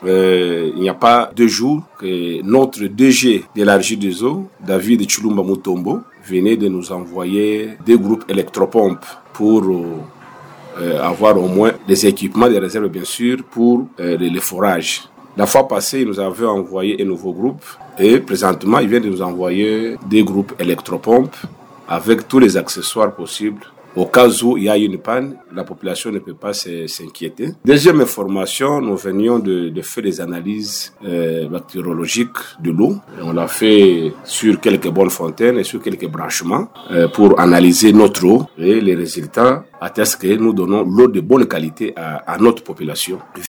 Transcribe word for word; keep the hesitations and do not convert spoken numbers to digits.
euh, il n'y a pas deux jours que notre D G de la Régie des eaux, David Chilumba Mutombo, venait de nous envoyer des groupes électropompes pour euh, avoir au moins des équipements de réserve, bien sûr, pour euh, les forages. La fois passée, il nous avait envoyé un nouveau groupe et présentement, il vient de nous envoyer des groupes électropompes avec tous les accessoires possibles. Au cas où il y a une panne, la population ne peut pas s'inquiéter. Deuxième information, nous venions de, de faire des analyses euh, bactériologiques de l'eau. On l'a fait sur quelques bonnes fontaines et sur quelques branchements euh, pour analyser notre eau. Et les résultats attestent que nous donnons l'eau de bonne qualité à, à notre population.